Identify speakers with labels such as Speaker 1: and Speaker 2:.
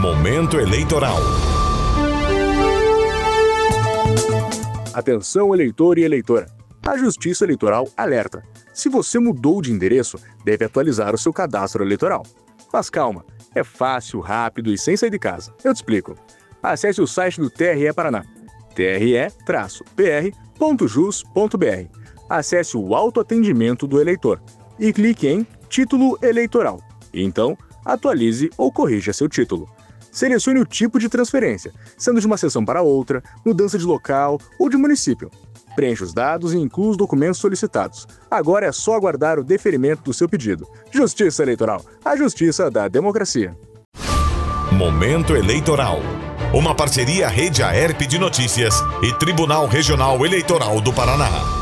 Speaker 1: Momento eleitoral.
Speaker 2: Atenção, eleitor e eleitora. A Justiça Eleitoral alerta. Se você mudou de endereço, deve atualizar o seu cadastro eleitoral. Mas calma, é fácil, rápido e sem sair de casa. Eu te explico. Acesse o site do TRE Paraná, tre-pr.jus.br. Acesse o autoatendimento do eleitor e clique em Título Eleitoral. Então, atualize ou corrija seu título. Selecione o tipo de transferência, sendo de uma seção para outra, mudança de local ou de município. Preencha os dados e inclua os documentos solicitados. Agora é só aguardar o deferimento do seu pedido. Justiça Eleitoral, a justiça da democracia.
Speaker 1: Momento eleitoral. Uma parceria Rede Aerp de Notícias e Tribunal Regional Eleitoral do Paraná.